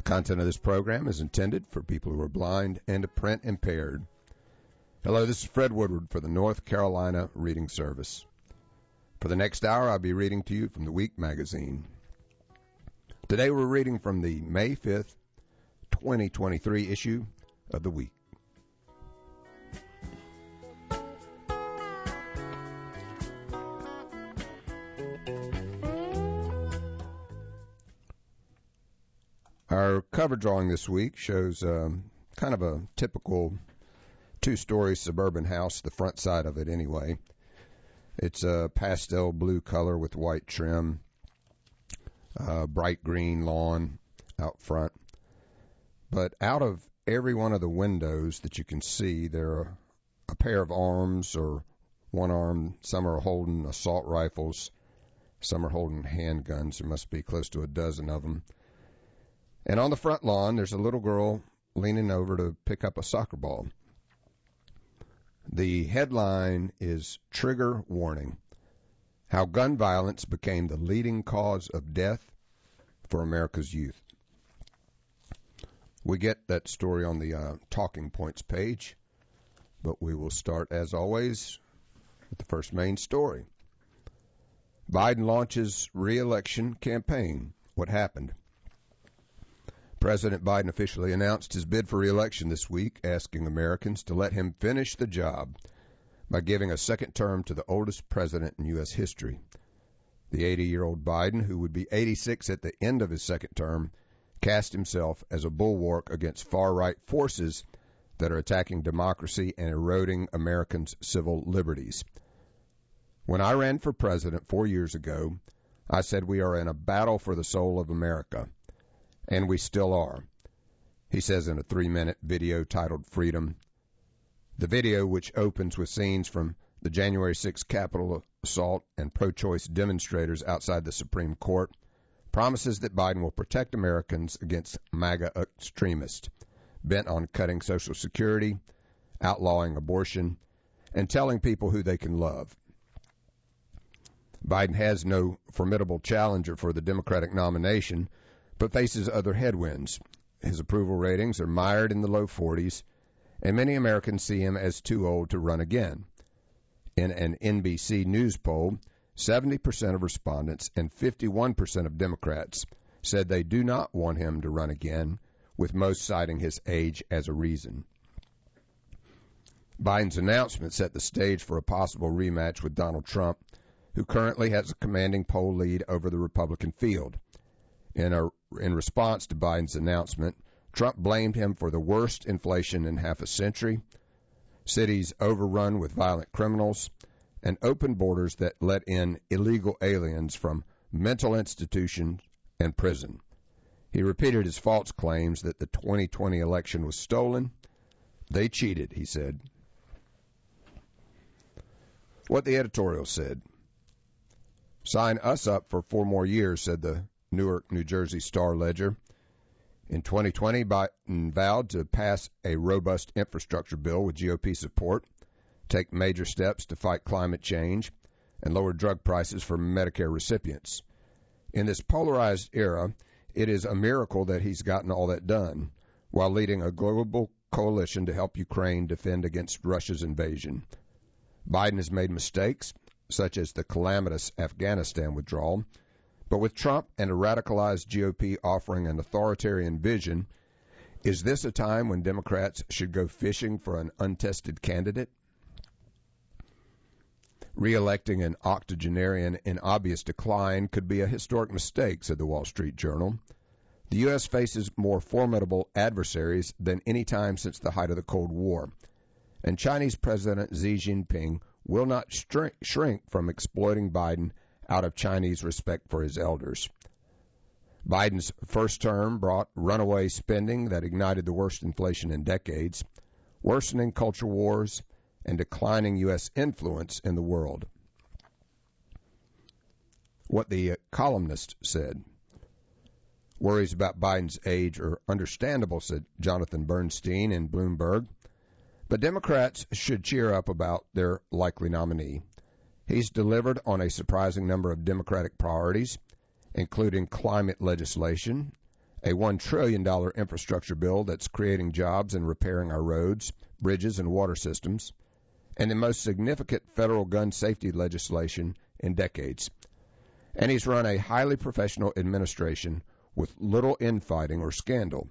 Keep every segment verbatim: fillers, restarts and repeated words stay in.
Content of this program is intended for people who are blind and print impaired. Hello, this is Fred Woodward for the North Carolina Reading Service. For the next hour, I'll be reading to you from the Week magazine. Today we're reading from the May fifth, twenty twenty-three issue of the Week. Our cover drawing this week shows um, kind of a typical two-story suburban house, the front side of it anyway. It's a pastel blue color with white trim, uh, bright green lawn out front. But out of every one of the windows that you can see, there are a pair of arms or one arm. Some are holding assault rifles. Some are holding handguns. There must be close to a dozen of them. And on the front lawn, there's a little girl leaning over to pick up a soccer ball. The headline is Trigger Warning: How Gun Violence Became the Leading Cause of Death for America's Youth. We get that story on the uh, Talking Points page, but we will start, as always, with the first main story. Biden launches re-election campaign. What happened? President Biden officially announced his bid for re-election this week, asking Americans to let him finish the job by giving a second term to the oldest president in U S history. The eighty-year-old Biden, who would be eighty-six at the end of his second term, cast himself as a bulwark against far-right forces that are attacking democracy and eroding Americans' civil liberties. When I ran for president four years ago, I said we are in a battle for the soul of America. And we still are, he says in a three-minute video titled Freedom. The video, which opens with scenes from the January sixth Capitol assault and pro-choice demonstrators outside the Supreme Court, promises that Biden will protect Americans against MAGA extremists bent on cutting Social Security, outlawing abortion, and telling people who they can love. Biden has no formidable challenger for the Democratic nomination, but faces other headwinds. His approval ratings are mired in the low forties, and many Americans see him as too old to run again. In an N B C News poll, seventy percent of respondents and fifty-one percent of Democrats said they do not want him to run again, with most citing his age as a reason. Biden's announcement set the stage for a possible rematch with Donald Trump, who currently has a commanding poll lead over the Republican field. In, a, in response to Biden's announcement, Trump blamed him for the worst inflation in half a century, cities overrun with violent criminals, and open borders that let in illegal aliens from mental institutions and prison. He repeated his false claims that the twenty twenty election was stolen. They cheated, he said. What the editorial said. Sign us up for four more years, said the Newark, New Jersey Star-Ledger. In twenty twenty, Biden vowed to pass a robust infrastructure bill with G O P support, take major steps to fight climate change, and lower drug prices for Medicare recipients. In this polarized era, it is a miracle that he's gotten all that done, while leading a global coalition to help Ukraine defend against Russia's invasion. Biden has made mistakes, such as the calamitous Afghanistan withdrawal, but with Trump and a radicalized G O P offering an authoritarian vision, is this a time when Democrats should go fishing for an untested candidate? Re-electing an octogenarian in obvious decline could be a historic mistake, said the Wall Street Journal. The U S faces more formidable adversaries than any time since the height of the Cold War, and Chinese President Xi Jinping will not shrink from exploiting Biden out of Chinese respect for his elders. Biden's first term brought runaway spending that ignited the worst inflation in decades, worsening culture wars, and declining U S influence in the world. What the columnist said. Worries about Biden's age are understandable, said Jonathan Bernstein in Bloomberg, but Democrats should cheer up about their likely nominee. He's delivered on a surprising number of Democratic priorities, including climate legislation, a one trillion dollars infrastructure bill that's creating jobs and repairing our roads, bridges, and water systems, and the most significant federal gun safety legislation in decades. And he's run a highly professional administration with little infighting or scandal.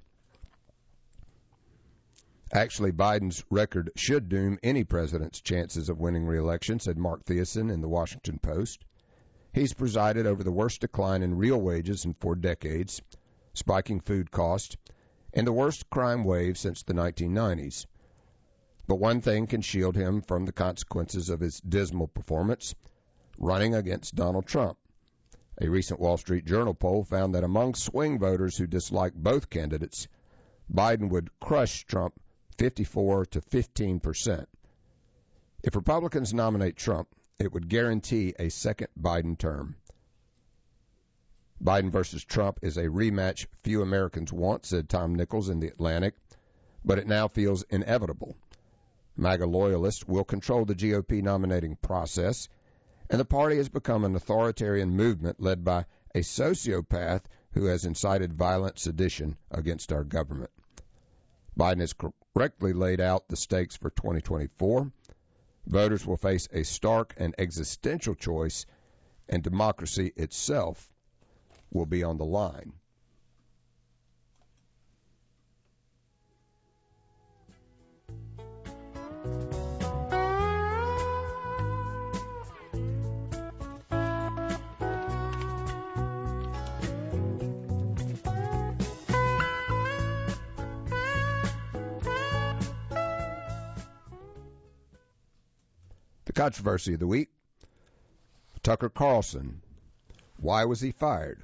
Actually, Biden's record should doom any president's chances of winning re-election, said Mark Thiessen in the Washington Post. He's presided over the worst decline in real wages in four decades, spiking food costs, and the worst crime wave since the nineteen nineties. But one thing can shield him from the consequences of his dismal performance: running against Donald Trump. A recent Wall Street Journal poll found that among swing voters who dislike both candidates, Biden would crush Trump fifty-four to fifteen percent. If Republicans nominate Trump, it would guarantee a second Biden term. Biden versus Trump is a rematch few Americans want, said Tom Nichols in The Atlantic, but it now feels inevitable. MAGA loyalists will control the G O P nominating process, and the party has become an authoritarian movement led by a sociopath who has incited violent sedition against our government. Biden has correctly laid out the stakes for twenty twenty-four. Voters will face a stark and existential choice, and democracy itself will be on the line. The controversy of the week: Tucker Carlson. Why was he fired?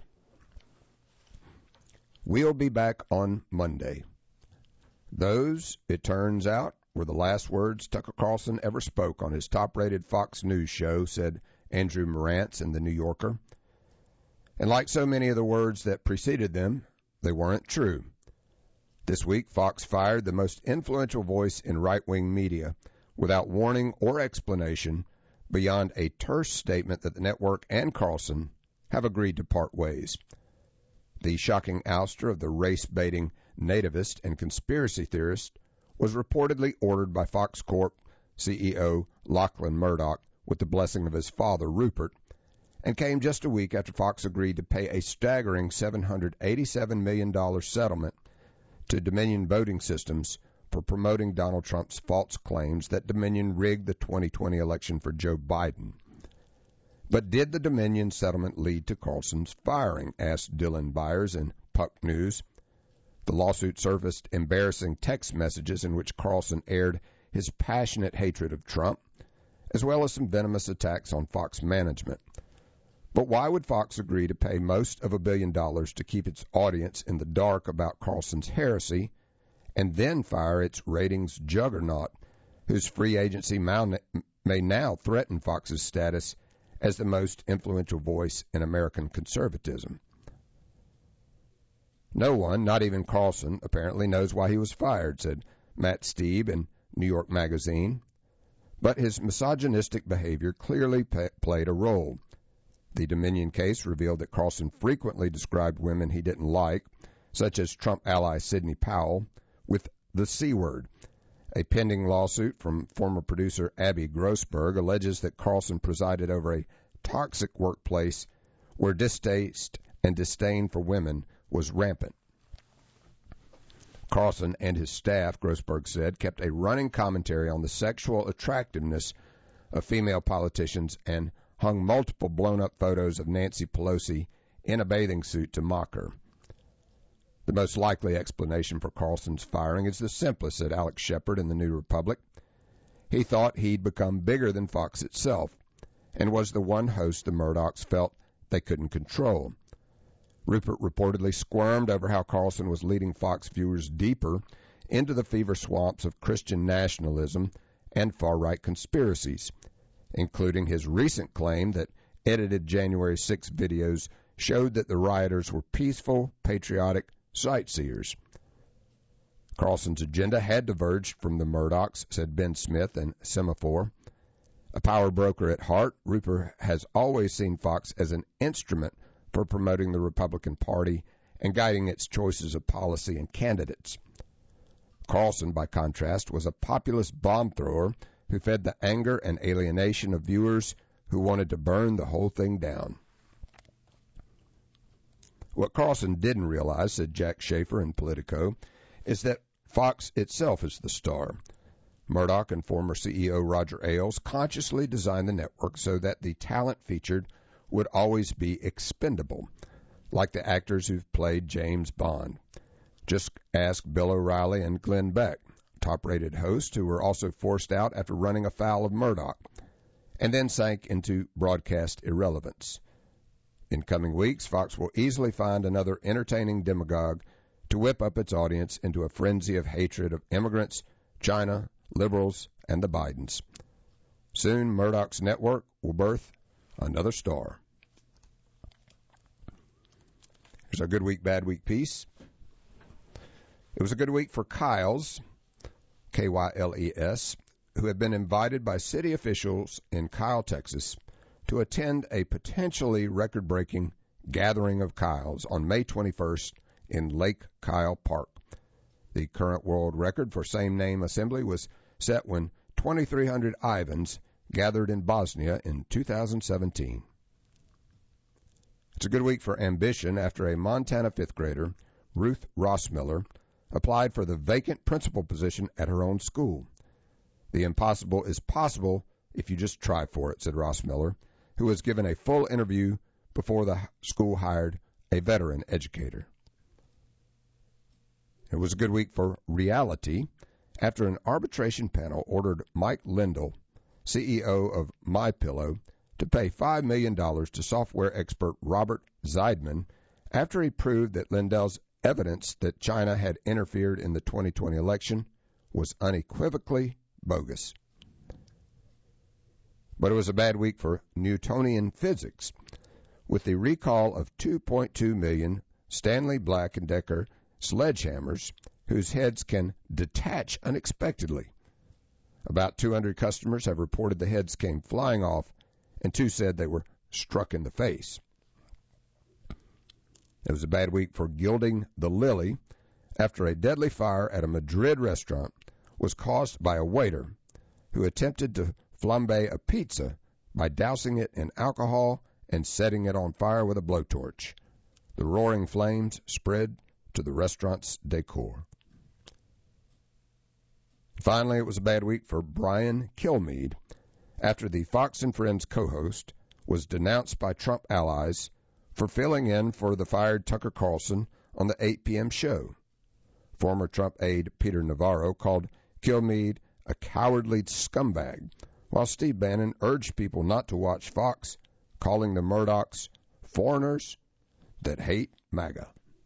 We'll be back on Monday. Those, it turns out, were the last words Tucker Carlson ever spoke on his top-rated Fox News show, said Andrew Marantz in The New Yorker. And like so many of the words that preceded them, they weren't true. This week, Fox fired the most influential voice in right-wing media without warning or explanation beyond a terse statement that the network and Carlson have agreed to part ways. The shocking ouster of the race-baiting nativist and conspiracy theorist was reportedly ordered by Fox Corp C E O Lachlan Murdoch with the blessing of his father, Rupert, and came just a week after Fox agreed to pay a staggering seven hundred eighty-seven million dollars settlement to Dominion Voting Systems for promoting Donald Trump's false claims that Dominion rigged the twenty twenty election for Joe Biden. But did the Dominion settlement lead to Carlson's firing, asked Dylan Byers in Puck News. The lawsuit surfaced embarrassing text messages in which Carlson aired his passionate hatred of Trump, as well as some venomous attacks on Fox management. But why would Fox agree to pay most of a billion dollars to keep its audience in the dark about Carlson's heresy, and then fire its ratings juggernaut, whose free agency may now threaten Fox's status as the most influential voice in American conservatism? No one, not even Carlson, apparently knows why he was fired, said Matt Steeb in New York Magazine. But his misogynistic behavior clearly pay- played a role. The Dominion case revealed that Carlson frequently described women he didn't like, such as Trump ally Sidney Powell, with the C word. A pending lawsuit from former producer Abby Grossberg alleges that Carlson presided over a toxic workplace where distaste and disdain for women was rampant. Carlson and his staff, Grossberg said, kept a running commentary on the sexual attractiveness of female politicians and hung multiple blown-up photos of Nancy Pelosi in a bathing suit to mock her. The most likely explanation for Carlson's firing is the simplest, said Alex Shepard in the New Republic. He thought he'd become bigger than Fox itself and was the one host the Murdochs felt they couldn't control. Rupert reportedly squirmed over how Carlson was leading Fox viewers deeper into the fever swamps of Christian nationalism and far-right conspiracies, including his recent claim that edited January sixth videos showed that the rioters were peaceful, patriotic sightseers. Carlson's agenda had diverged from the Murdochs, said Ben Smith in Semaphore. A power broker at heart, Rupert has always seen Fox as an instrument for promoting the Republican Party and guiding its choices of policy and candidates. Carlson, by contrast, was a populist bomb thrower who fed the anger and alienation of viewers who wanted to burn the whole thing down. What Carlson didn't realize, said Jack Schaefer in Politico, is that Fox itself is the star. Murdoch and former C E O Roger Ailes consciously designed the network so that the talent featured would always be expendable, like the actors who've played James Bond. Just ask Bill O'Reilly and Glenn Beck, top-rated hosts who were also forced out after running afoul of Murdoch, and then sank into broadcast irrelevance. In coming weeks, Fox will easily find another entertaining demagogue to whip up its audience into a frenzy of hatred of immigrants, China, liberals, and the Bidens. Soon, Murdoch's network will birth another star. Here's our Good Week, Bad Week piece. It was a good week for Kyles, K Y L E S, who had been invited by city officials in Kyle, Texas, to attend a potentially record-breaking gathering of Kyles on May twenty-first in Lake Kyle Park. The current world record for same-name assembly was set when twenty-three hundred Ivans gathered in Bosnia in two thousand seventeen. It's a good week for ambition after a Montana fifth grader, Ruth Rossmiller, applied for the vacant principal position at her own school. The impossible is possible if you just try for it, said Rossmiller, who was given a full interview before the school hired a veteran educator. It was a good week for reality after an arbitration panel ordered Mike Lindell, C E O of MyPillow, to pay five million dollars to software expert Robert Zeidman after he proved that Lindell's evidence that China had interfered in the twenty twenty election was unequivocally bogus. But it was a bad week for Newtonian physics, with the recall of two point two million Stanley Black and Decker sledgehammers whose heads can detach unexpectedly. About two hundred customers have reported the heads came flying off, and two said they were struck in the face. It was a bad week for Gilding the Lily after a deadly fire at a Madrid restaurant was caused by a waiter who attempted to flambe a pizza by dousing it in alcohol and setting it on fire with a blowtorch. The roaring flames spread to the restaurant's decor. Finally, it was a bad week for Brian Kilmeade after the Fox and Friends co-host was denounced by Trump allies for filling in for the fired Tucker Carlson on the eight p.m. show. Former Trump aide Peter Navarro called Kilmeade a cowardly scumbag, while Steve Bannon urged people not to watch Fox, calling the Murdochs foreigners that hate MAGA.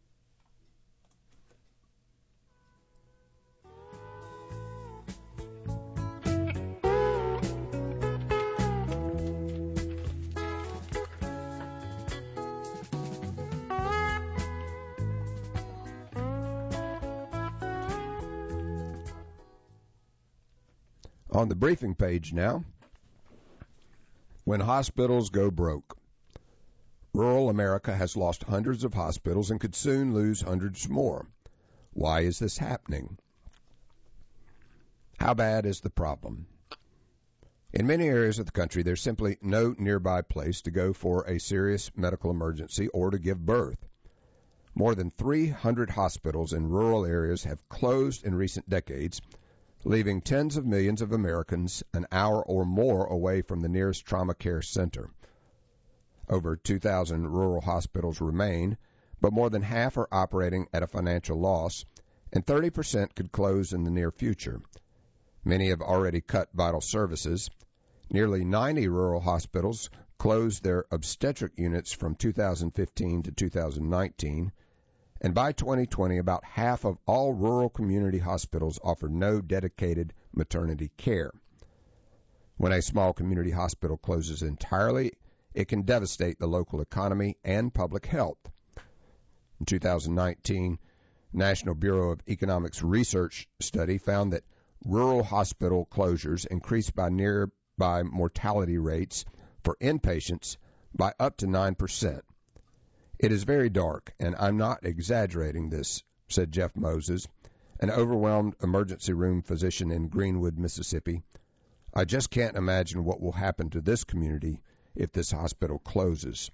On the briefing page now, when hospitals go broke. Rural America has lost hundreds of hospitals and could soon lose hundreds more. Why is this happening? How bad is the problem? In many areas of the country, there's simply no nearby place to go for a serious medical emergency or to give birth. More than three hundred hospitals in rural areas have closed in recent decades, leaving tens of millions of Americans an hour or more away from the nearest trauma care center. Over two thousand rural hospitals remain, but more than half are operating at a financial loss, and thirty percent could close in the near future. Many have already cut vital services. Nearly ninety rural hospitals closed their obstetric units from two thousand fifteen to two thousand nineteen, and by twenty twenty, about half of all rural community hospitals offer no dedicated maternity care. When a small community hospital closes entirely, it can devastate the local economy and public health. In two thousand nineteen, National Bureau of Economics research study found that rural hospital closures increased by nearby mortality rates for inpatients by up to nine percent. It is very dark, and I'm not exaggerating this, said Jeff Moses, an overwhelmed emergency room physician in Greenwood, Mississippi. I just can't imagine what will happen to this community if this hospital closes.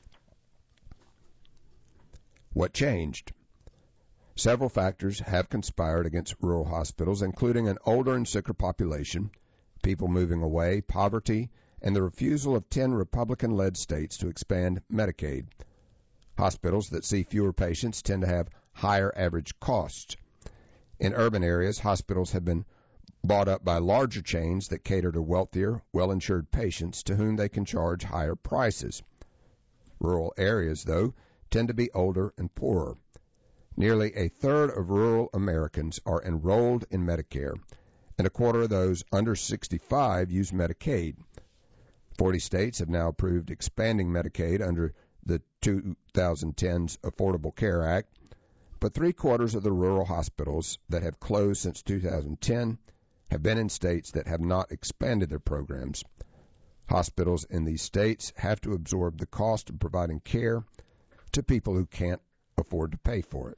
What changed? Several factors have conspired against rural hospitals, including an older and sicker population, people moving away, poverty, and the refusal of ten Republican-led states to expand Medicaid. Hospitals that see fewer patients tend to have higher average costs. In urban areas, hospitals have been bought up by larger chains that cater to wealthier, well-insured patients to whom they can charge higher prices. Rural areas, though, tend to be older and poorer. Nearly a third of rural Americans are enrolled in Medicare, and a quarter of those under sixty-five use Medicaid. Forty states have now approved expanding Medicaid under the twenty ten's Affordable Care Act, but three-quarters of the rural hospitals that have closed since two thousand ten have been in states that have not expanded their programs. Hospitals in these states have to absorb the cost of providing care to people who can't afford to pay for it.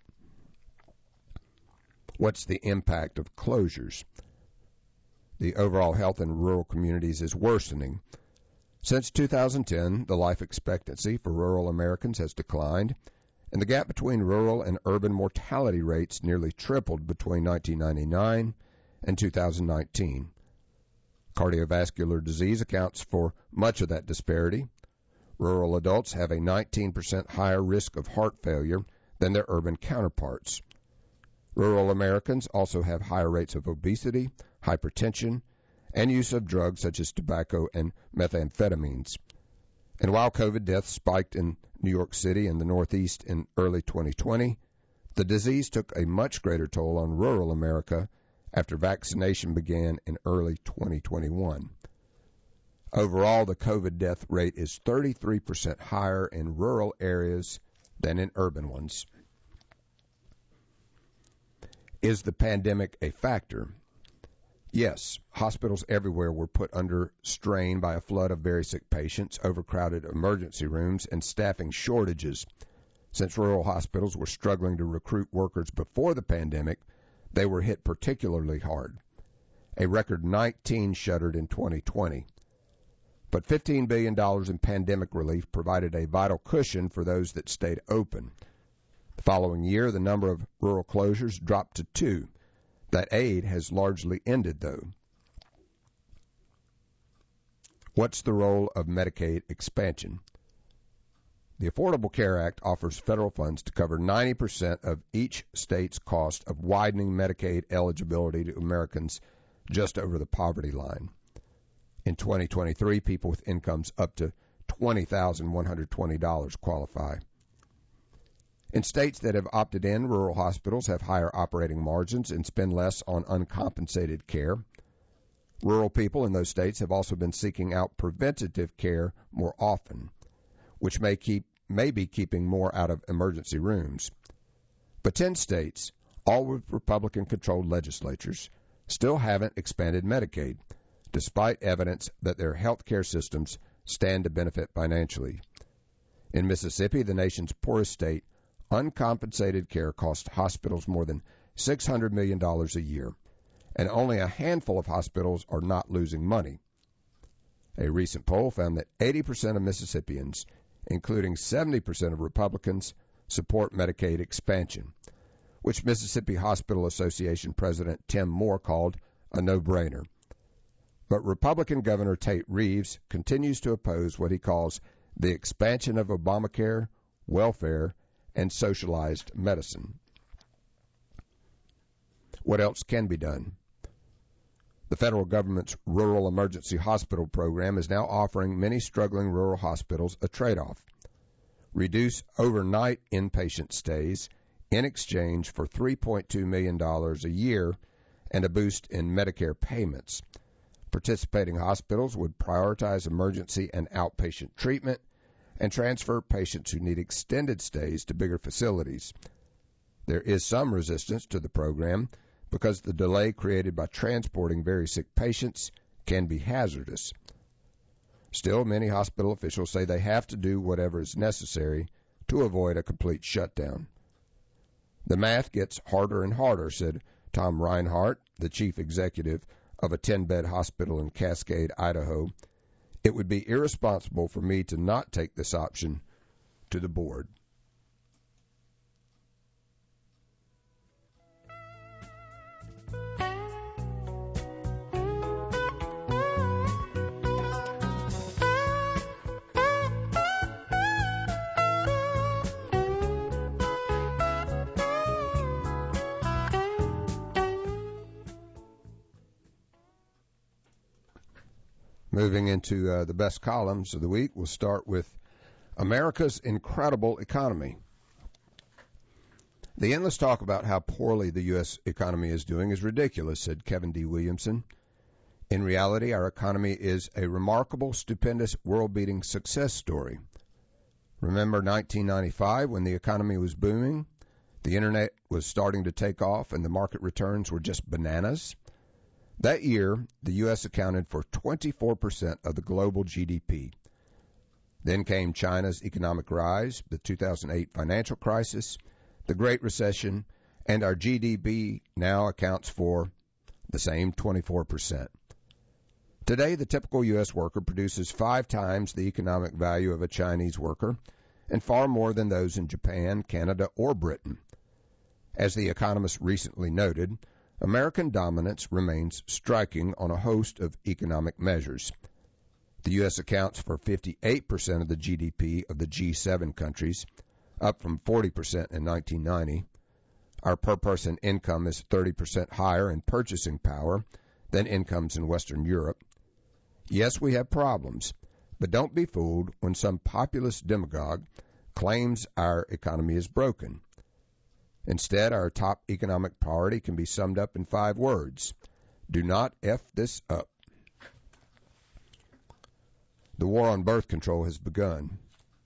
What's the impact of closures? The overall health in rural communities is worsening. Since two thousand ten, the life expectancy for rural Americans has declined, and the gap between rural and urban mortality rates nearly tripled between nineteen ninety-nine and two thousand nineteen. Cardiovascular disease accounts for much of that disparity. Rural adults have a nineteen percent higher risk of heart failure than their urban counterparts. Rural Americans also have higher rates of obesity, hypertension, and use of drugs such as tobacco and methamphetamines. And while COVID deaths spiked in New York City and the Northeast in early twenty twenty, the disease took a much greater toll on rural America after vaccination began in early twenty twenty-one. Overall, the COVID death rate is thirty-three percent higher in rural areas than in urban ones. Is the pandemic a factor? Yes, hospitals everywhere were put under strain by a flood of very sick patients, overcrowded emergency rooms, and staffing shortages. Since rural hospitals were struggling to recruit workers before the pandemic, they were hit particularly hard. A record nineteen shuttered in twenty twenty. But fifteen billion dollars in pandemic relief provided a vital cushion for those that stayed open. The following year, the number of rural closures dropped to two. That aid has largely ended, though. What's the role of Medicaid expansion? The Affordable Care Act offers federal funds to cover ninety percent of each state's cost of widening Medicaid eligibility to Americans just over the poverty line. In twenty twenty-three, people with incomes up to twenty thousand one hundred twenty dollars qualify. In states that have opted in, rural hospitals have higher operating margins and spend less on uncompensated care. Rural people in those states have also been seeking out preventative care more often, which may keep may be keeping more out of emergency rooms. But ten states, all with Republican-controlled legislatures, still haven't expanded Medicaid, despite evidence that their health care systems stand to benefit financially. In Mississippi, the nation's poorest state, uncompensated care costs hospitals more than six hundred million dollars a year, and only a handful of hospitals are not losing money. A recent poll found that eighty percent of Mississippians, including seventy percent of Republicans, support Medicaid expansion, which Mississippi Hospital Association President Tim Moore called a no-brainer. But Republican Governor Tate Reeves continues to oppose what he calls the expansion of Obamacare, welfare, and socialized medicine. What else can be done? The federal government's Rural Emergency Hospital Program is now offering many struggling rural hospitals a trade-off. Reduce overnight inpatient stays in exchange for three point two million dollars a year and a boost in Medicare payments. Participating hospitals would prioritize emergency and outpatient treatment and transfer patients who need extended stays to bigger facilities. There is some resistance to the program because the delay created by transporting very sick patients can be hazardous. Still, many hospital officials say they have to do whatever is necessary to avoid a complete shutdown. The math gets harder and harder, said Tom Reinhart, the chief executive of a ten-bed hospital in Cascade, Idaho. It would be irresponsible for me to not take this option to the board. Moving into uh, the best columns of the week, we'll start with America's incredible economy. The endless talk about how poorly the U S economy is doing is ridiculous, said Kevin D. Williamson. In reality, our economy is a remarkable, stupendous, world-beating success story. Remember nineteen ninety-five when the economy was booming, the internet was starting to take off, and the market returns were just bananas? That year, the U S accounted for twenty-four percent of the global G D P. Then came China's economic rise, the two thousand eight financial crisis, the Great Recession, and our G D P now accounts for the same twenty-four percent. Today, the typical U S worker produces five times the economic value of a Chinese worker and far more than those in Japan, Canada, or Britain. As The Economist recently noted, American dominance remains striking on a host of economic measures. The U S accounts for fifty-eight percent of the G D P of the G seven countries, up from forty percent in nineteen ninety. Our per-person income is thirty percent higher in purchasing power than incomes in Western Europe. Yes, we have problems, but don't be fooled when some populist demagogue claims our economy is broken. Instead, our top economic priority can be summed up in five words. Do not F this up. The war on birth control has begun.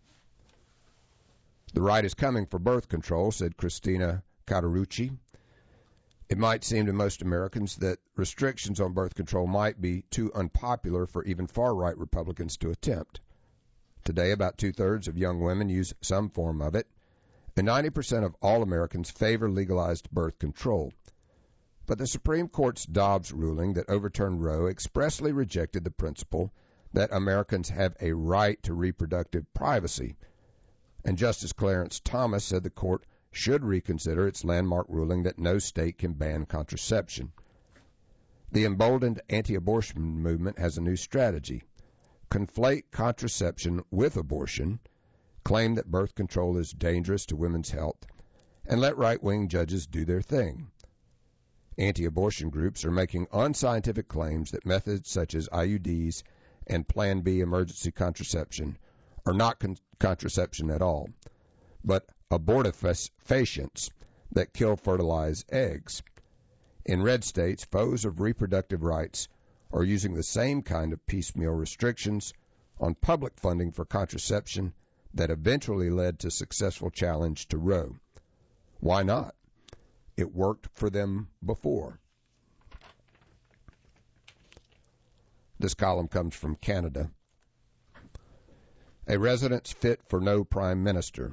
The right is coming for birth control, said Christina Cauterucci. It might seem to most Americans that restrictions on birth control might be too unpopular for even far-right Republicans to attempt. Today, about two-thirds of young women use some form of it, and ninety percent of all Americans favor legalized birth control. But the Supreme Court's Dobbs ruling that overturned Roe expressly rejected the principle that Americans have a right to reproductive privacy. And Justice Clarence Thomas said the court should reconsider its landmark ruling that no state can ban contraception. The emboldened anti-abortion movement has a new strategy. Conflate contraception with abortion, claim that birth control is dangerous to women's health, and let right-wing judges do their thing. Anti-abortion groups are making unscientific claims that methods such as I U Ds and Plan B emergency contraception are not con- contraception at all, but abortifacients that kill fertilized eggs. In red states, foes of reproductive rights are using the same kind of piecemeal restrictions on public funding for contraception that eventually led to successful challenge to Roe. Why not? It worked for them before. This column comes from Canada. A residence fit for no prime minister.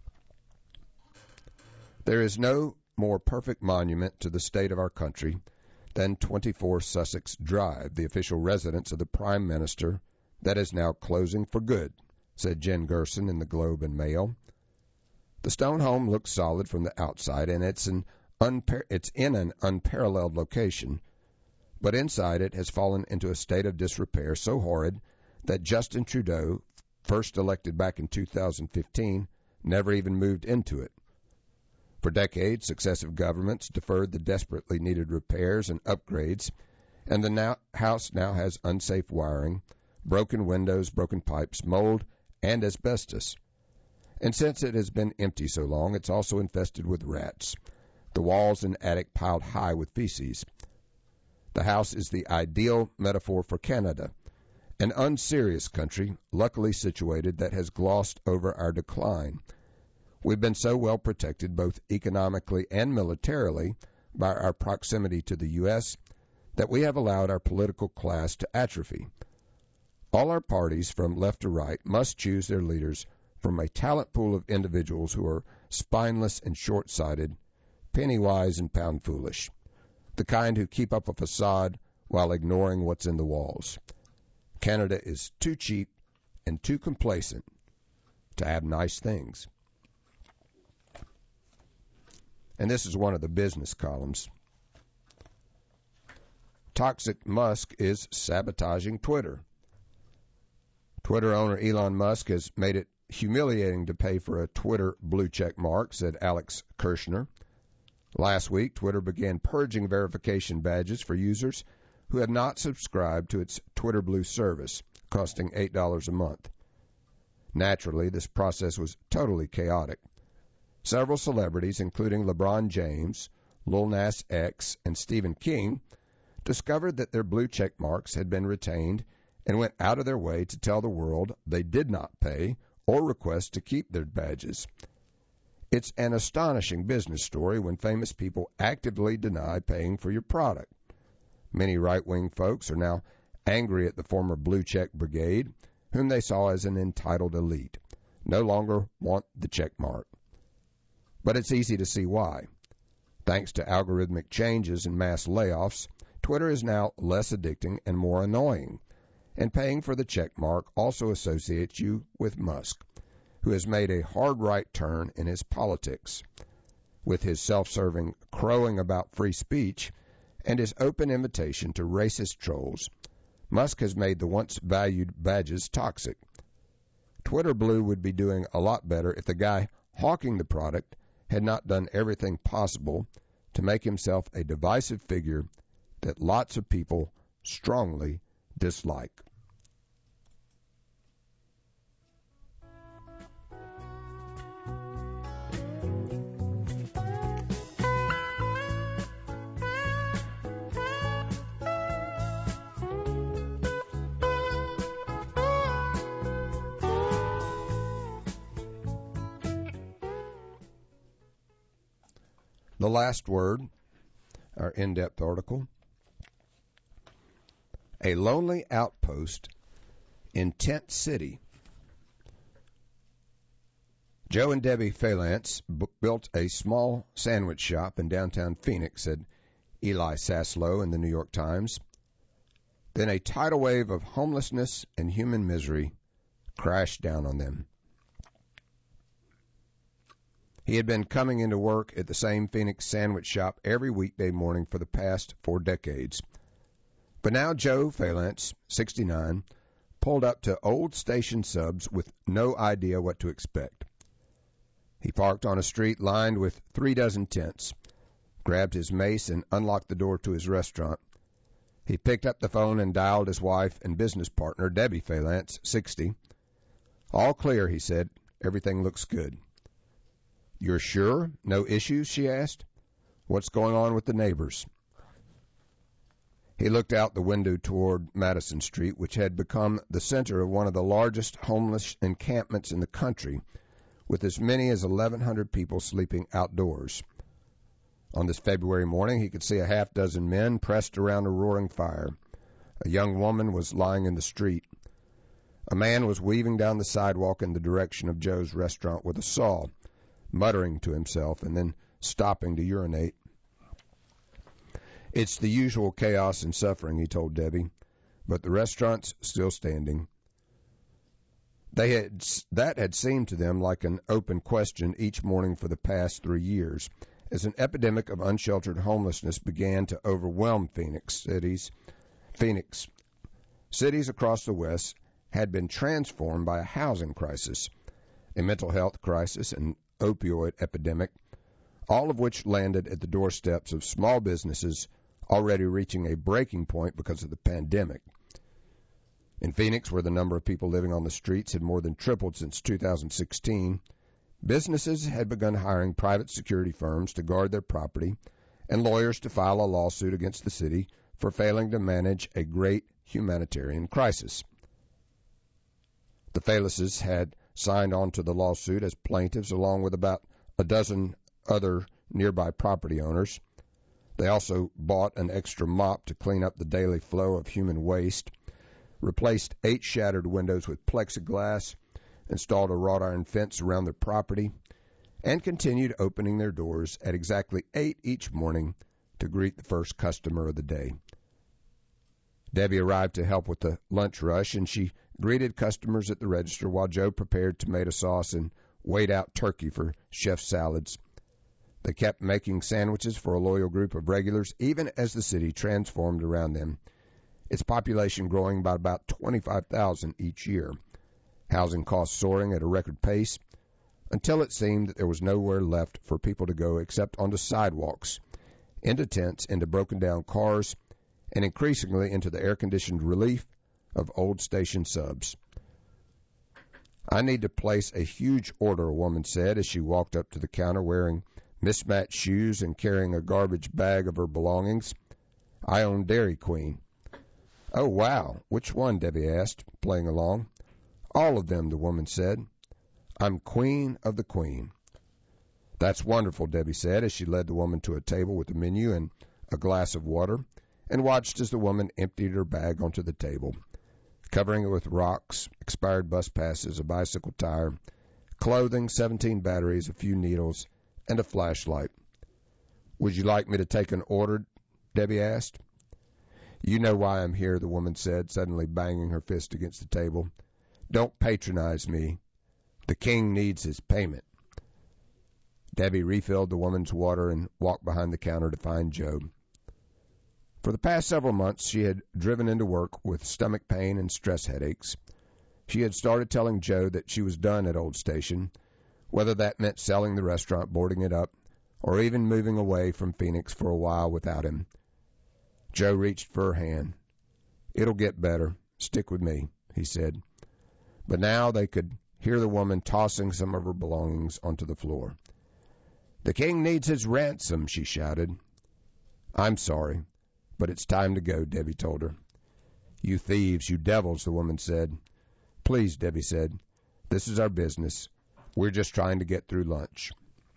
There is no more perfect monument to the state of our country than twenty-four Sussex Drive, the official residence of the prime minister that is now closing for good, said Jen Gerson in the Globe and Mail. The stone home looks solid from the outside, and it's an unpar- it's in an unparalleled location, but inside it has fallen into a state of disrepair so horrid that Justin Trudeau, first elected back in two thousand fifteen, never even moved into it. For decades, successive governments deferred the desperately needed repairs and upgrades, and the now- house now has unsafe wiring, broken windows, broken pipes, mold, and asbestos. And since it has been empty so long, it's also infested with rats, the walls and attic piled high with feces. The house is the ideal metaphor for Canada, an unserious country, luckily situated, that has glossed over our decline. We've been so well protected, both economically and militarily, by our proximity to the U S, that we have allowed our political class to atrophy. All our parties, from left to right, must choose their leaders from a talent pool of individuals who are spineless and short-sighted, penny-wise and pound-foolish, the kind who keep up a facade while ignoring what's in the walls. Canada is too cheap and too complacent to have nice things. And this is one of the business columns. Toxic Musk is sabotaging Twitter. Twitter owner Elon Musk has made it humiliating to pay for a Twitter blue check mark, said Alex Kirshner. Last week, Twitter began purging verification badges for users who have not subscribed to its Twitter Blue service, costing eight dollars a month. Naturally, this process was totally chaotic. Several celebrities, including LeBron James, Lil Nas X, and Stephen King, discovered that their blue check marks had been retained and went out of their way to tell the world they did not pay or request to keep their badges. It's an astonishing business story when famous people actively deny paying for your product. Many right-wing folks are now angry at the former blue check brigade, whom they saw as an entitled elite, no longer want the check mark. But it's easy to see why. Thanks to algorithmic changes and mass layoffs, Twitter is now less addicting and more annoying, and paying for the check mark also associates you with Musk, who has made a hard right turn in his politics. With his self-serving crowing about free speech and his open invitation to racist trolls, Musk has made the once valued badges toxic. Twitter Blue would be doing a lot better if the guy hawking the product had not done everything possible to make himself a divisive figure that lots of people strongly dislike. The last word, our in-depth article. A lonely outpost in Tent City. Joe and Debbie Phailance b- built a small sandwich shop in downtown Phoenix, said Eli Saslow in the New York Times. Then a tidal wave of homelessness and human misery crashed down on them. He had been coming into work at the same Phoenix sandwich shop every weekday morning for the past four decades. But now Joe Phailance, sixty-nine, pulled up to old station subs with no idea what to expect. He parked on a street lined with three dozen tents, grabbed his mace and unlocked the door to his restaurant. He picked up the phone and dialed his wife and business partner, Debbie Phailance, sixty. All clear, he said. Everything looks good. You're sure? No issues? She asked. What's going on with the neighbors? He looked out the window toward Madison Street, which had become the center of one of the largest homeless encampments in the country, with as many as eleven hundred people sleeping outdoors. On this February morning, he could see a half dozen men pressed around a roaring fire. A young woman was lying in the street. A man was weaving down the sidewalk in the direction of Joe's restaurant with a saw, muttering to himself and then stopping to urinate. It's the usual chaos and suffering, he told Debbie, but the restaurant's still standing. They had, that had seemed to them like an open question each morning for the past three years, as an epidemic of unsheltered homelessness began to overwhelm Phoenix cities. Phoenix cities across the West had been transformed by a housing crisis, a mental health crisis, and opioid epidemic, all of which landed at the doorsteps of small businesses already reaching a breaking point because of the pandemic. In Phoenix, where the number of people living on the streets had more than tripled since two thousand sixteen, businesses had begun hiring private security firms to guard their property and lawyers to file a lawsuit against the city for failing to manage a great humanitarian crisis. The Phaillices had signed on to the lawsuit as plaintiffs along with about a dozen other nearby property owners. They also bought an extra mop to clean up the daily flow of human waste, replaced eight shattered windows with plexiglass, installed a wrought iron fence around their property, and continued opening their doors at exactly eight each morning to greet the first customer of the day. Debbie arrived to help with the lunch rush, and she greeted customers at the register while Joe prepared tomato sauce and weighed out turkey for chef salads. They kept making sandwiches for a loyal group of regulars, even as the city transformed around them, its population growing by about twenty-five thousand each year, housing costs soaring at a record pace, until it seemed that there was nowhere left for people to go except onto sidewalks, into tents, into broken-down cars, and increasingly into the air-conditioned relief of old station subs. "I need to place a huge order," a woman said as she walked up to the counter wearing mismatched shoes and carrying a garbage bag of her belongings. "I own Dairy Queen." "Oh, wow. Which one?" Debbie asked, playing along. "All of them," the woman said. "I'm queen of the queen." "That's wonderful," Debbie said as she led the woman to a table with a menu and a glass of water, and watched as the woman emptied her bag onto the table, covering it with rocks, expired bus passes, a bicycle tire, clothing, seventeen batteries, a few needles, and a flashlight. "Would you like me to take an order?" Debbie asked. "You know why I'm here," the woman said, suddenly banging her fist against the table. "Don't patronize me. The king needs his payment." Debbie refilled the woman's water and walked behind the counter to find Joe. For the past several months, she had driven into work with stomach pain and stress headaches. She had started telling Joe that she was done at Old Station, whether that meant selling the restaurant, boarding it up, or even moving away from Phoenix for a while without him. Joe reached for her hand. "It'll get better. Stick with me," he said. But now they could hear the woman tossing some of her belongings onto the floor. "The king needs his ransom," she shouted. "I'm sorry, but it's time to go," Debbie told her. "You thieves, you devils," the woman said. "Please," Debbie said. "This is our business. We're just trying to get through lunch."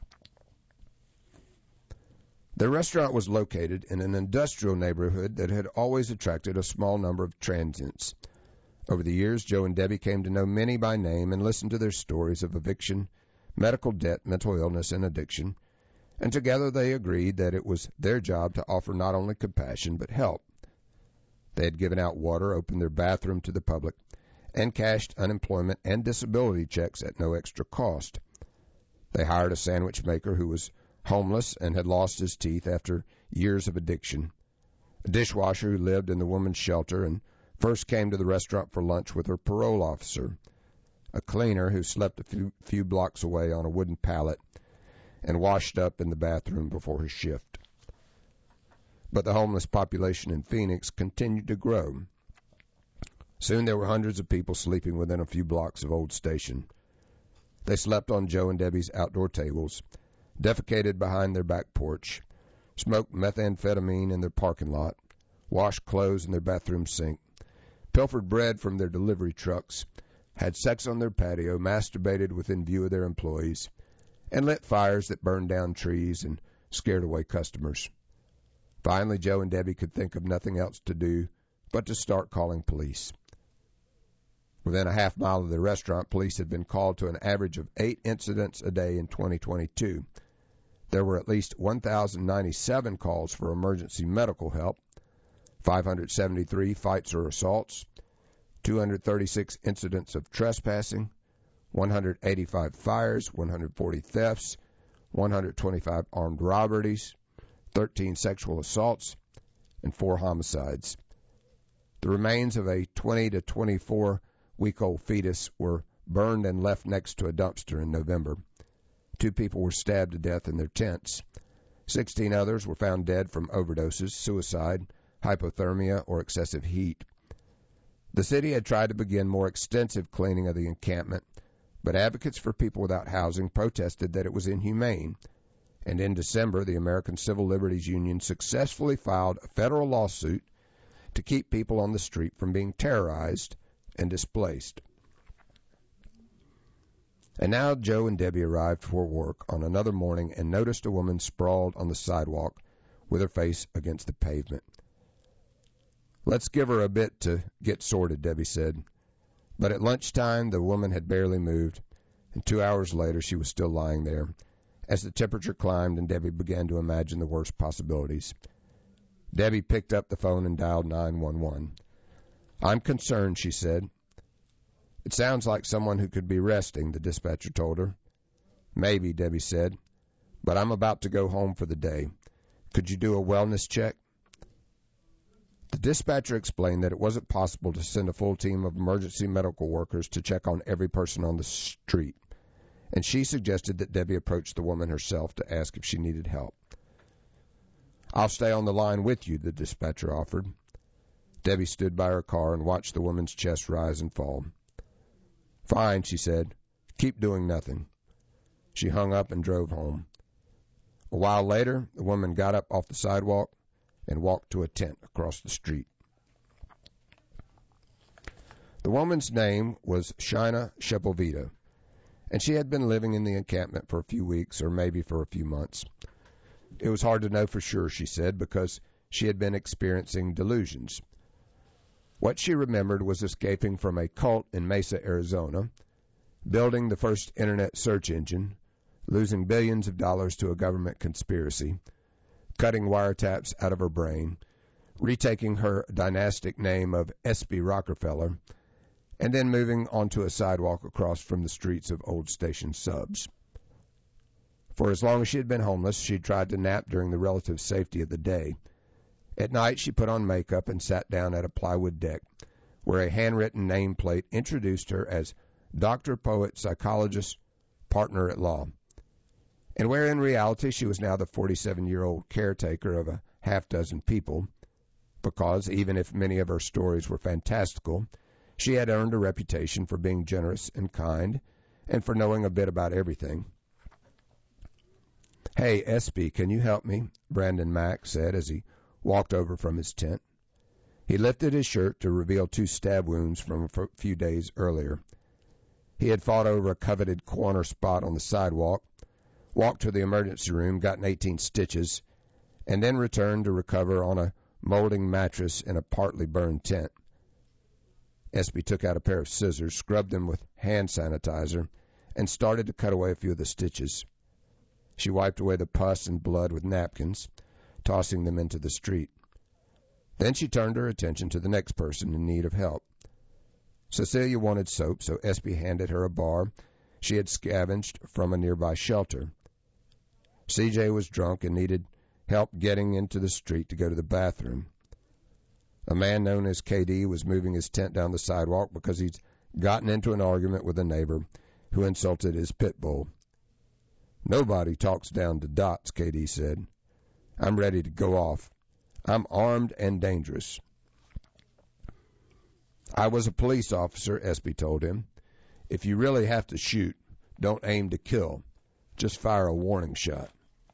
The restaurant was located in an industrial neighborhood that had always attracted a small number of transients. Over the years, Joe and Debbie came to know many by name and listened to their stories of eviction, medical debt, mental illness, and addiction, and together they agreed that it was their job to offer not only compassion but help. They had given out water, opened their bathroom to the public, and cashed unemployment and disability checks at no extra cost. They hired a sandwich maker who was homeless and had lost his teeth after years of addiction, a dishwasher who lived in the woman's shelter and first came to the restaurant for lunch with her parole officer, a cleaner who slept a few, few blocks away on a wooden pallet and washed up in the bathroom before his shift. But the homeless population in Phoenix continued to grow. Soon there were hundreds of people sleeping within a few blocks of Old Station. They slept on Joe and Debbie's outdoor tables, defecated behind their back porch, smoked methamphetamine in their parking lot, washed clothes in their bathroom sink, pilfered bread from their delivery trucks, had sex on their patio, masturbated within view of their employees, and lit fires that burned down trees and scared away customers. Finally, Joe and Debbie could think of nothing else to do but to start calling police. Within a half mile of the restaurant, police had been called to an average of eight incidents a day in twenty twenty-two. There were at least one thousand ninety-seven calls for emergency medical help, five hundred seventy-three fights or assaults, two hundred thirty-six incidents of trespassing, one hundred eighty-five fires, one hundred forty thefts, one hundred twenty-five armed robberies, thirteen sexual assaults, and four homicides. The remains of a twenty to twenty-four-week-old fetus were burned and left next to a dumpster in November. Two people were stabbed to death in their tents. Sixteen others were found dead from overdoses, suicide, hypothermia, or excessive heat. The city had tried to begin more extensive cleaning of the encampment, but advocates for people without housing protested that it was inhumane, and in December the American Civil Liberties Union successfully filed a federal lawsuit to keep people on the street from being terrorized and displaced. And now Joe and Debbie arrived for work on another morning and noticed a woman sprawled on the sidewalk with her face against the pavement. "Let's give her a bit to get sorted," Debbie said. But at lunchtime, the woman had barely moved, and two hours later she was still lying there. As the temperature climbed and Debbie began to imagine the worst possibilities, Debbie picked up the phone and dialed nine one one. "I'm concerned," she said. "It sounds like someone who could be resting," the dispatcher told her. "Maybe," Debbie said, "but I'm about to go home for the day. Could you do a wellness check?" The dispatcher explained that it wasn't possible to send a full team of emergency medical workers to check on every person on the street, and she suggested that Debbie approach the woman herself to ask if she needed help. "I'll stay on the line with you," the dispatcher offered. Debbie stood by her car and watched the woman's chest rise and fall. "Fine," she said. "Keep doing nothing." She hung up and drove home. A while later, the woman got up off the sidewalk and walked to a tent across the street. The woman's name was Shina Shepovita, and she had been living in the encampment for a few weeks or maybe for a few months. It was hard to know for sure, she said, because she had been experiencing delusions. What she remembered was escaping from a cult in Mesa, Arizona, building the first internet search engine, losing billions of dollars to a government conspiracy, cutting wiretaps out of her brain, retaking her dynastic name of Espy Rockefeller, and then moving onto a sidewalk across from the streets of Old Station Subs. For as long as she had been homeless, she tried to nap during the relative safety of the day. At night, she put on makeup and sat down at a plywood deck, where a handwritten nameplate introduced her as Doctor Poet Psychologist, Partner at Law, and where in reality she was now the forty-seven-year-old caretaker of a half-dozen people, because even if many of her stories were fantastical, she had earned a reputation for being generous and kind, and for knowing a bit about everything. "Hey, Espy, can you help me?" Brandon Mack said as he walked over from his tent. He lifted his shirt to reveal two stab wounds from a few days earlier. He had fought over a coveted corner spot on the sidewalk, walked to the emergency room, gotten eighteen stitches, and then returned to recover on a molding mattress in a partly burned tent. Espy took out a pair of scissors, scrubbed them with hand sanitizer, and started to cut away a few of the stitches. She wiped away the pus and blood with napkins, tossing them into the street. Then she turned her attention to the next person in need of help. Cecilia wanted soap, so Espy handed her a bar she had scavenged from a nearby shelter. C J was drunk and needed help getting into the street to go to the bathroom. A man known as K D was moving his tent down the sidewalk because he'd gotten into an argument with a neighbor who insulted his pit bull. "Nobody talks down to Dots," K D said. "I'm ready to go off. I'm armed and dangerous." "I was a police officer," Espy told him. "If you really have to shoot, don't aim to kill. Just fire a warning shot."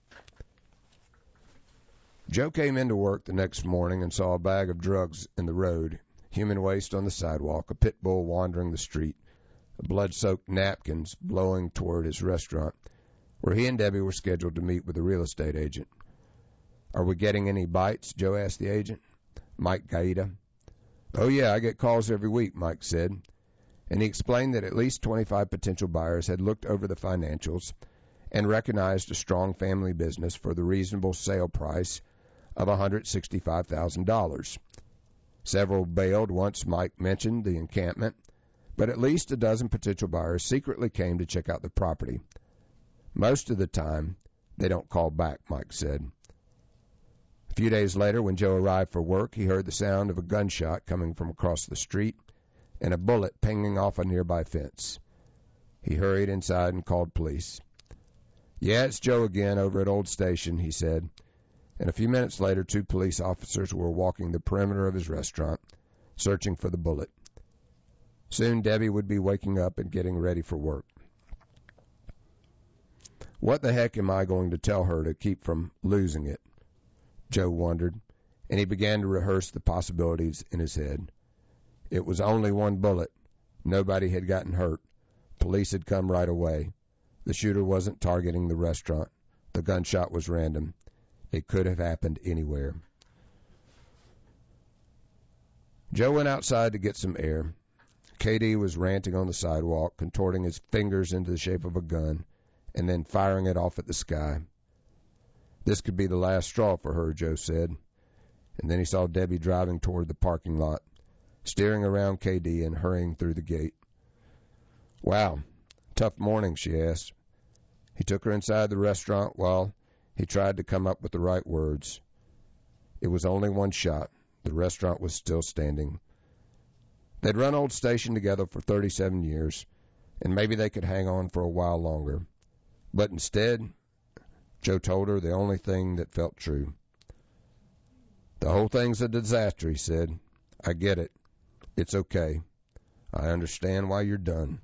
Joe came into work the next morning and saw a bag of drugs in the road, human waste on the sidewalk, a pit bull wandering the street, blood-soaked napkins blowing toward his restaurant, where he and Debbie were scheduled to meet with a real estate agent. "Are we getting any bites?" Joe asked the agent, Mike Gaeta. "Oh, yeah, I get calls every week," Mike said, and he explained that at least twenty-five potential buyers had looked over the financials and recognized a strong family business for the reasonable sale price of one hundred sixty-five thousand dollars. Several bailed once Mike mentioned the encampment, but at least a dozen potential buyers secretly came to check out the property. Most of the time, they don't call back, Mike said. A few days later, when Joe arrived for work, he heard the sound of a gunshot coming from across the street and a bullet pinging off a nearby fence. He hurried inside and called police. "Yeah, it's Joe again over at Old Station," he said. And a few minutes later, two police officers were walking the perimeter of his restaurant, searching for the bullet. Soon Debbie would be waking up and getting ready for work. What the heck am I going to tell her to keep from losing it? Joe wondered, and he began to rehearse the possibilities in his head. It was only one bullet. Nobody had gotten hurt. Police had come right away. The shooter wasn't targeting the restaurant. The gunshot was random. It could have happened anywhere. Joe went outside to get some air. K D was ranting on the sidewalk, contorting his fingers into the shape of a gun, and then firing it off at the sky. This could be the last straw for her, Joe said. And then he saw Debbie driving toward the parking lot, steering around K D and hurrying through the gate. Wow, tough morning, she asked. He took her inside the restaurant while he tried to come up with the right words. It was only one shot. The restaurant was still standing. They'd run Old Station together for thirty-seven years, and maybe they could hang on for a while longer. But instead, Joe told her the only thing that felt true. The whole thing's a disaster, he said. I get it. It's okay. I understand why you're done.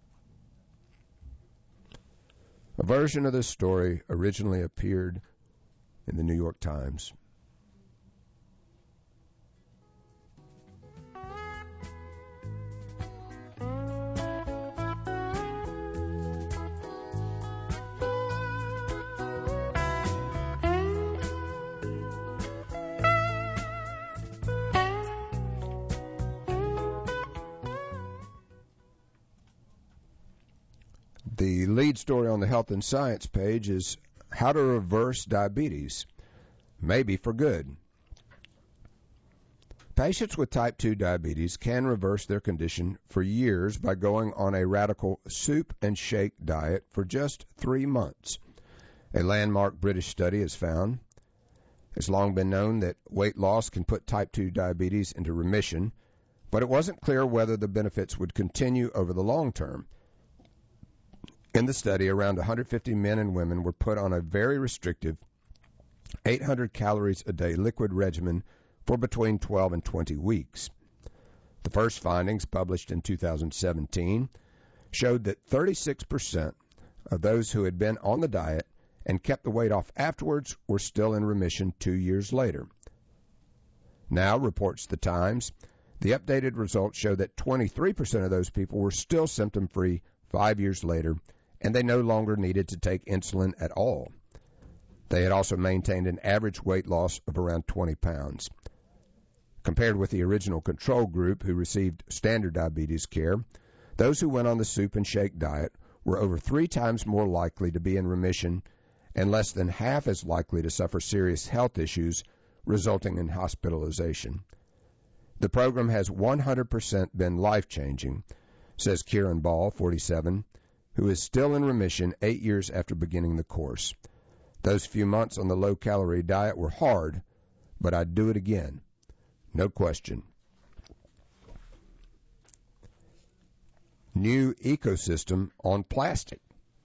A version of this story originally appeared in the New York Times. The lead story on the Health and Science page is How to Reverse Diabetes, Maybe for Good. Patients with type two diabetes can reverse their condition for years by going on a radical soup and shake diet for just three months. A landmark British study has found. It's long been known that weight loss can put type two diabetes into remission, but it wasn't clear whether the benefits would continue over the long term. In the study, around one hundred fifty men and women were put on a very restrictive eight hundred calories a day liquid regimen for between twelve and twenty weeks. The first findings, published in two thousand seventeen, showed that thirty-six percent of those who had been on the diet and kept the weight off afterwards were still in remission two years later. Now, reports the Times, the updated results show that twenty-three percent of those people were still symptom-free five years later, and they no longer needed to take insulin at all. They had also maintained an average weight loss of around twenty pounds. Compared with the original control group who received standard diabetes care, those who went on the soup and shake diet were over three times more likely to be in remission and less than half as likely to suffer serious health issues resulting in hospitalization. The program has one hundred percent been life-changing, says Kieran Ball, forty-seven, who is still in remission eight years after beginning the course. Those few months on the low-calorie diet were hard, but I'd do it again. No question. New ecosystem on plastic.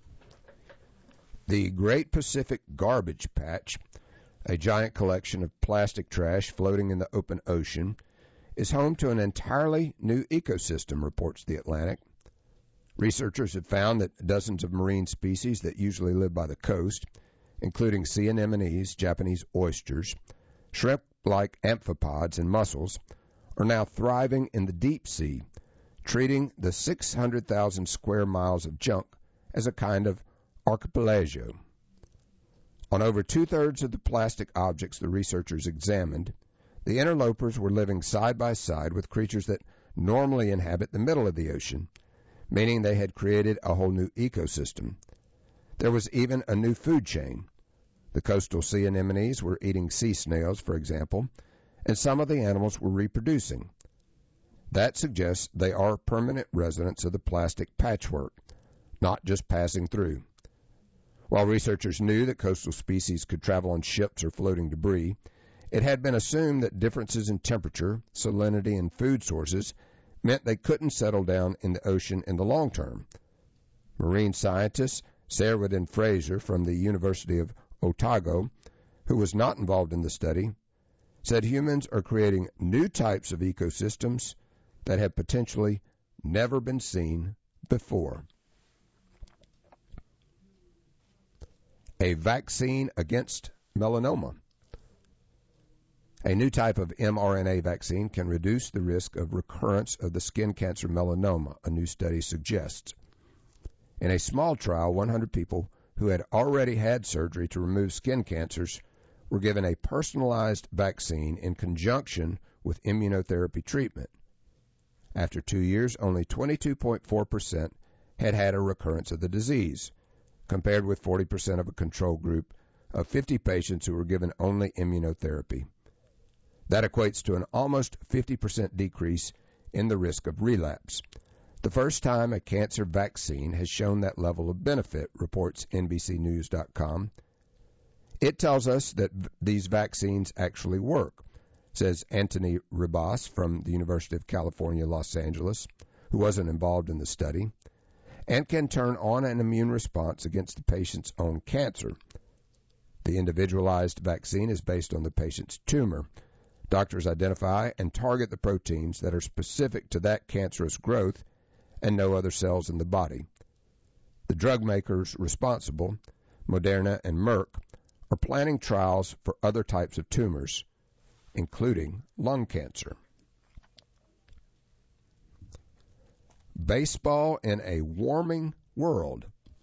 The Great Pacific Garbage Patch, a giant collection of plastic trash floating in the open ocean, is home to an entirely new ecosystem, reports The Atlantic. Researchers have found that dozens of marine species that usually live by the coast, including sea anemones, Japanese oysters, shrimp-like amphipods, and mussels, are now thriving in the deep sea, treating the six hundred thousand square miles of junk as a kind of archipelago. On over two-thirds of the plastic objects the researchers examined, the interlopers were living side by side with creatures that normally inhabit the middle of the ocean, meaning they had created a whole new ecosystem. There was even a new food chain. The coastal sea anemones were eating sea snails, for example, and some of the animals were reproducing. That suggests they are permanent residents of the plastic patchwork, not just passing through. While researchers knew that coastal species could travel on ships or floating debris, it had been assumed that differences in temperature, salinity, and food sources meant they couldn't settle down in the ocean in the long term. Marine scientist Sarwardin Fraser from the University of Otago, who was not involved in the study, said humans are creating new types of ecosystems that have potentially never been seen before. A vaccine against melanoma. A new type of mRNA vaccine can reduce the risk of recurrence of the skin cancer melanoma, a new study suggests. In a small trial, one hundred people who had already had surgery to remove skin cancers were given a personalized vaccine in conjunction with immunotherapy treatment. After two years, only twenty-two point four percent had had a recurrence of the disease, compared with forty percent of a control group of fifty patients who were given only immunotherapy. That equates to an almost fifty percent decrease in the risk of relapse. The first time a cancer vaccine has shown that level of benefit, reports N B C News dot com. It tells us that v- these vaccines actually work, says Anthony Ribas from the University of California, Los Angeles, who wasn't involved in the study, and can turn on an immune response against the patient's own cancer. The individualized vaccine is based on the patient's tumor. Doctors identify and target the proteins that are specific to that cancerous growth and no other cells in the body. The drug makers responsible, Moderna and Merck, are planning trials for other types of tumors, including lung cancer. Baseball in a warming world.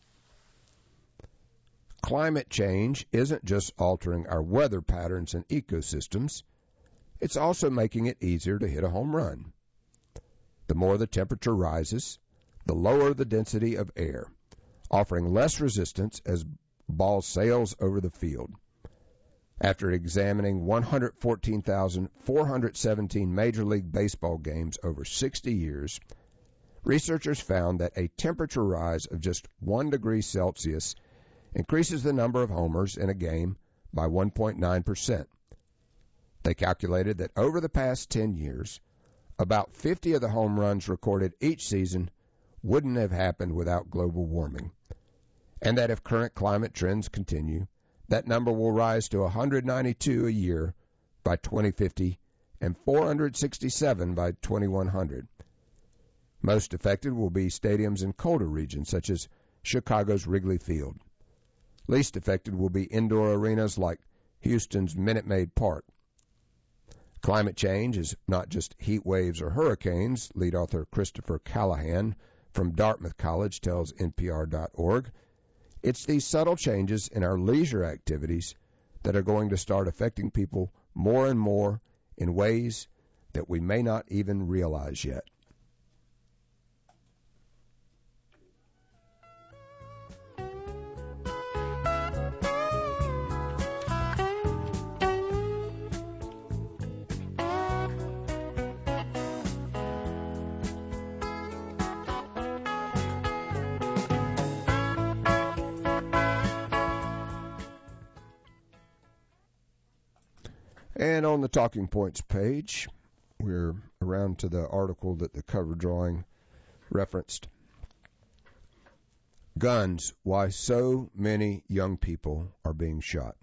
Climate change isn't just altering our weather patterns and ecosystems, it's also making it easier to hit a home run. The more the temperature rises, the lower the density of air, offering less resistance as ball sails over the field. After examining one hundred fourteen thousand four hundred seventeen Major League Baseball games over sixty years, researchers found that a temperature rise of just one degree Celsius increases the number of homers in a game by one point nine percent. They calculated that over the past ten years, about fifty of the home runs recorded each season wouldn't have happened without global warming, and that if current climate trends continue, that number will rise to one hundred ninety-two a year by twenty fifty and four hundred sixty-seven by twenty-one hundred. Most affected will be stadiums in colder regions, such as Chicago's Wrigley Field. Least affected will be indoor arenas like Houston's Minute Maid Park. Climate change is not just heat waves or hurricanes, lead author Christopher Callahan from Dartmouth College tells N P R dot org. It's these subtle changes in our leisure activities that are going to start affecting people more and more in ways that we may not even realize yet. And on the Talking Points page, we're around to the article that the cover drawing referenced. Guns, why so many young people are being shot.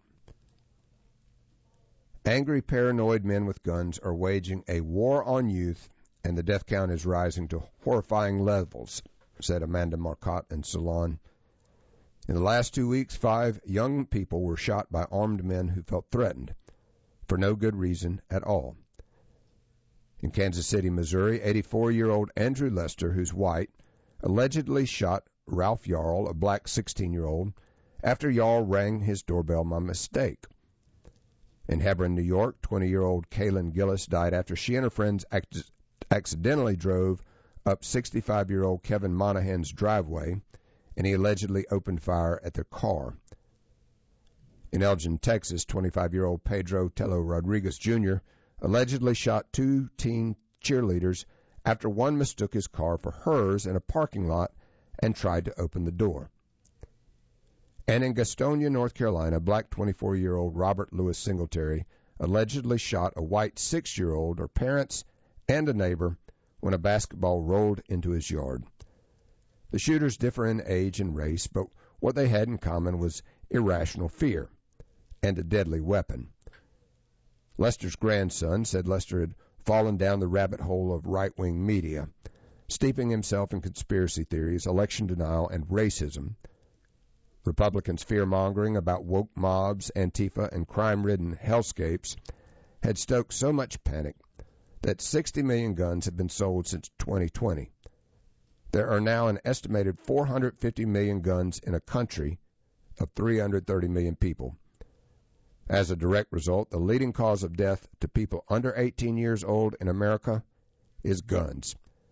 Angry, paranoid men with guns are waging a war on youth, and the death count is rising to horrifying levels, said Amanda Marcotte in Ceylon. In the last two weeks, five young people were shot by armed men who felt threatened, for no good reason at all. In Kansas City, Missouri, eighty-four-year-old Andrew Lester, who's white, allegedly shot Ralph Yarl, a black sixteen-year-old, after Yarl rang his doorbell by mistake. In Hebron, New York, twenty-year-old Kaylin Gillis died after she and her friends ac- accidentally drove up sixty-five-year-old Kevin Monahan's driveway, and he allegedly opened fire at their car. In Elgin, Texas, twenty-five-year-old Pedro Tello Rodriguez Junior allegedly shot two teen cheerleaders after one mistook his car for hers in a parking lot and tried to open the door. And in Gastonia, North Carolina, black twenty-four-year-old Robert Louis Singletary allegedly shot a white six-year-old, her parents, and a neighbor when a basketball rolled into his yard. The shooters differ in age and race, but what they had in common was irrational fear and a deadly weapon. Lester's grandson said Lester had fallen down the rabbit hole of right-wing media, steeping himself in conspiracy theories, election denial, and racism. Republicans' fear-mongering about woke mobs, Antifa, and crime-ridden hellscapes had stoked so much panic that sixty million guns have been sold since twenty twenty. There are now an estimated four hundred fifty million guns in a country of three hundred thirty million people. As a direct result, the leading cause of death to people under eighteen years old in America is guns.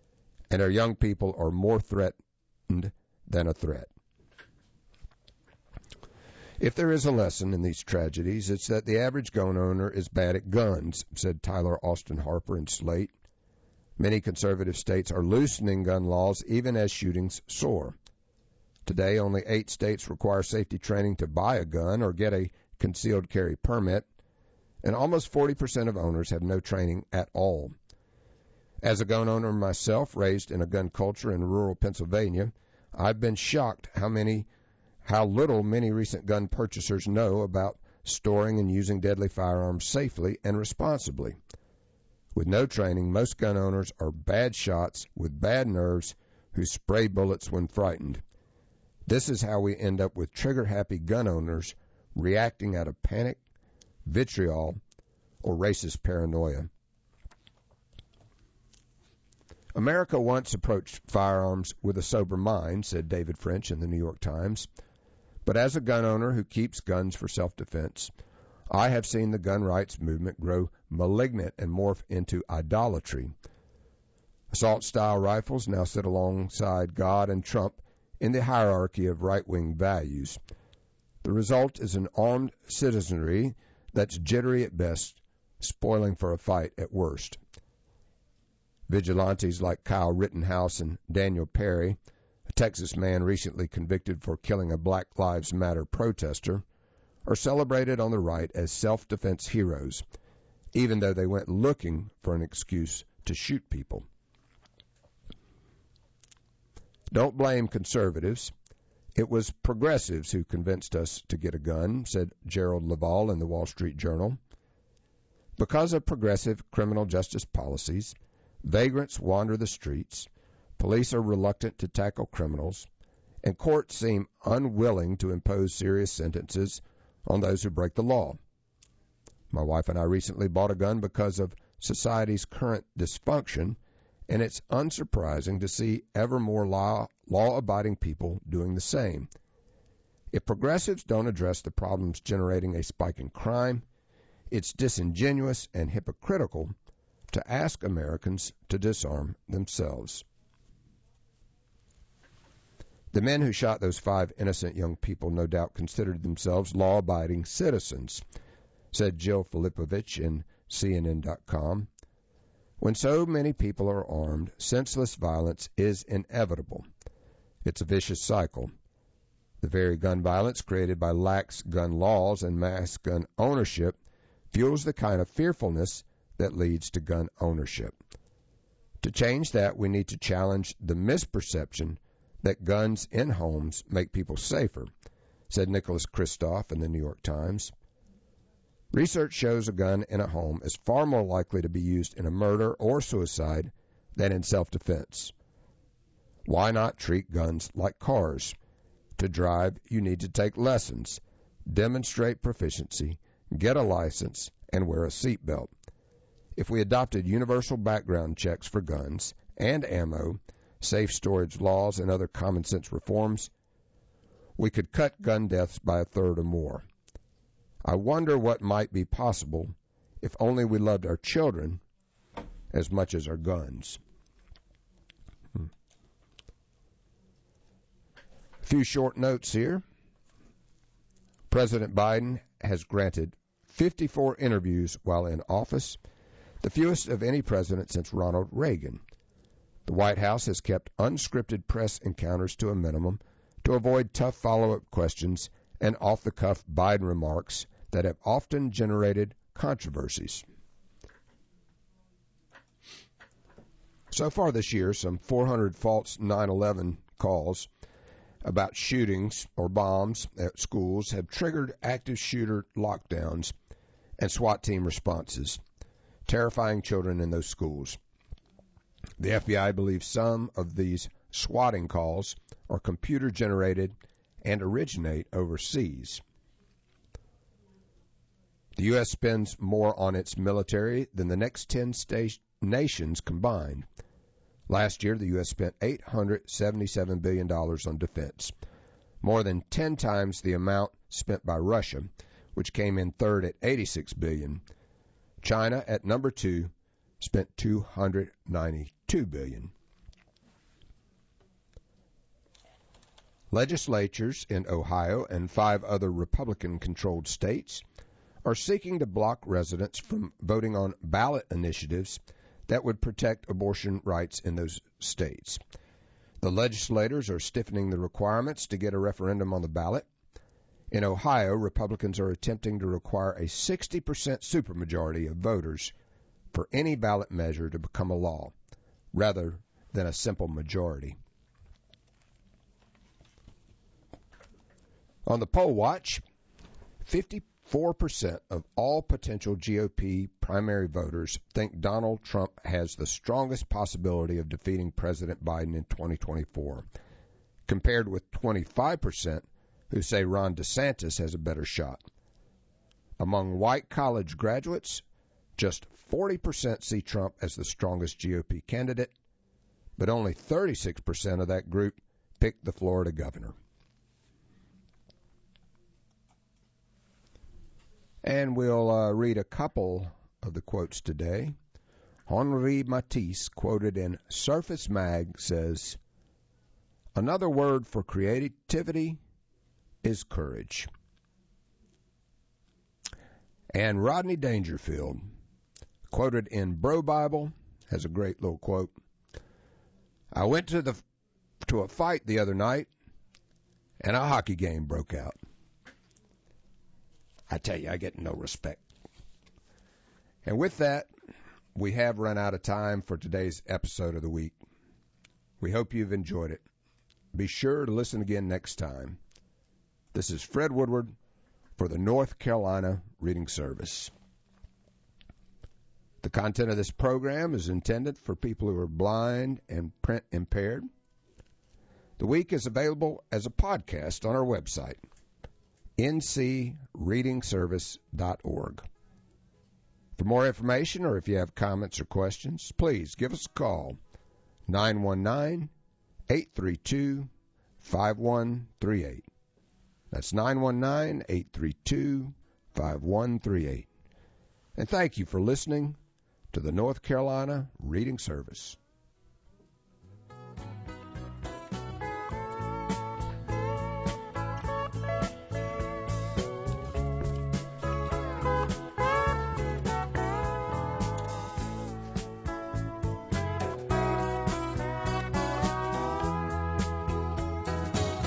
and our young people are more threatened than a threat. If there is a lesson in these tragedies, it's that the average gun owner is bad at guns, said Tyler Austin Harper in Slate. Many conservative states are loosening gun laws even as shootings soar. Today, only eight states require safety training to buy a gun or get a concealed carry permit, and almost forty percent of owners have no training at all. As a gun owner myself, raised in a gun culture in rural Pennsylvania, I've been shocked how many how little many recent gun purchasers know about storing and using deadly firearms safely and responsibly. With no training, most gun owners are bad shots with bad nerves who spray bullets when frightened. This is how we end up with trigger-happy gun owners reacting out of panic, vitriol, or racist paranoia. America once approached firearms with a sober mind, said David French in the New York Times. But as a gun owner who keeps guns for self-defense, I have seen the gun rights movement grow malignant and morph into idolatry. Assault-style rifles now sit alongside God and Trump in the hierarchy of right-wing values. The result is an armed citizenry that's jittery at best, spoiling for a fight at worst. Vigilantes like Kyle Rittenhouse and Daniel Perry, a Texas man recently convicted for killing a Black Lives Matter protester, are celebrated on the right as self-defense heroes, even though they went looking for an excuse to shoot people. Don't blame conservatives. It was progressives who convinced us to get a gun, said Gerald Laval in the Wall Street Journal. Because of progressive criminal justice policies, vagrants wander the streets, police are reluctant to tackle criminals, and courts seem unwilling to impose serious sentences on those who break the law. My wife and I recently bought a gun because of society's current dysfunction, and it's unsurprising to see ever more law, law-abiding people doing the same. If progressives don't address the problems generating a spike in crime, it's disingenuous and hypocritical to ask Americans to disarm themselves. The men who shot those five innocent young people no doubt considered themselves law-abiding citizens, said Jill Filipovich in C N N dot com. When so many people are armed, senseless violence is inevitable. It's a vicious cycle. The very gun violence created by lax gun laws and mass gun ownership fuels the kind of fearfulness that leads to gun ownership. To change that, we need to challenge the misperception that guns in homes make people safer, said Nicholas Kristof in the New York Times. Research shows a gun in a home is far more likely to be used in a murder or suicide than in self-defense. Why not treat guns like cars? To drive, you need to take lessons, demonstrate proficiency, get a license, and wear a seatbelt. If we adopted universal background checks for guns and ammo, safe storage laws, and other common sense reforms, we could cut gun deaths by a third or more. I wonder what might be possible if only we loved our children as much as our guns. Hmm. A few short notes here. President Biden has granted fifty-four interviews while in office, the fewest of any president since Ronald Reagan. The White House has kept unscripted press encounters to a minimum to avoid tough follow-up questions and off-the-cuff Biden remarks that have often generated controversies. So far this year, some four hundred false nine eleven calls about shootings or bombs at schools have triggered active shooter lockdowns and SWAT team responses, terrifying children in those schools. The F B I believes some of these swatting calls are computer-generated and originate overseas. The U S spends more on its military than the next ten sta- nations combined. Last year, the U S spent eight hundred seventy-seven billion dollars on defense, more than ten times the amount spent by Russia, which came in third at eighty-six billion dollars. China, at number two, spent two hundred ninety-two billion dollars. Legislatures in Ohio and five other Republican-controlled states are seeking to block residents from voting on ballot initiatives that would protect abortion rights in those states. The legislators are stiffening the requirements to get a referendum on the ballot. In Ohio, Republicans are attempting to require a sixty percent supermajority of voters for any ballot measure to become a law, rather than a simple majority. On the poll watch, fifty-four percent of all potential G O P primary voters think Donald Trump has the strongest possibility of defeating President Biden in twenty twenty-four, compared with twenty-five percent who say Ron DeSantis has a better shot. Among white college graduates, just forty percent see Trump as the strongest G O P candidate, but only thirty-six percent of that group picked the Florida governor. And we'll uh, read a couple of the quotes today. Henri Matisse, quoted in Surface Mag, says, "Another word for creativity is courage." And Rodney Dangerfield, quoted in Bro Bible, has a great little quote. "I went to the to a fight the other night, and a hockey game broke out. I tell you, I get no respect." And with that, we have run out of time for today's episode of the week. We hope you've enjoyed it. Be sure to listen again next time. This is Fred Woodward for the North Carolina Reading Service. The content of this program is intended for people who are blind and print impaired. The week is available as a podcast on our website, n c reading service dot org. For more information, or if you have comments or questions, please give us a call, nine one nine, eight three two, five one three eight. That's nine one nine, eight three two, five one three eight. And thank you for listening to the North Carolina Reading Service.